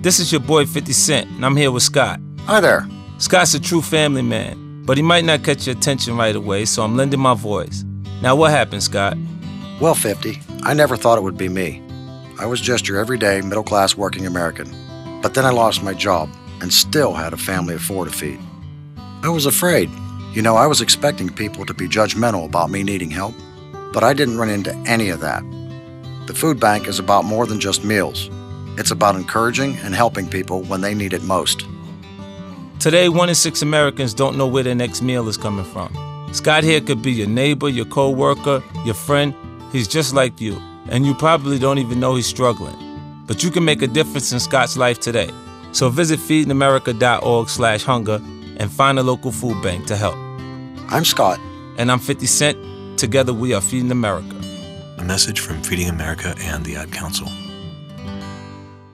This is your boy 50 Cent, and I'm here with Scott. Hi there. Scott's a true family man, but he might not catch your attention right away, so I'm lending my voice. Now, what happened, Scott? Well, 50, I never thought it would be me. I was just your everyday, middle-class working American. But then I lost my job and still had a family of 4 to feed. I was afraid. I was expecting people to be judgmental about me needing help, but I didn't run into any of that. The food bank is about more than just meals. It's about encouraging and helping people when they need it most. Today, 1 in 6 Americans don't know where their next meal is coming from. Scott here could be your neighbor, your co-worker, your friend. He's just like you, and you probably don't even know he's struggling. But you can make a difference in Scott's life today. So visit feedingamerica.org/hunger and find a local food bank to help. I'm Scott. And I'm 50 Cent. Together we are Feeding America. A message from Feeding America and the Ad Council.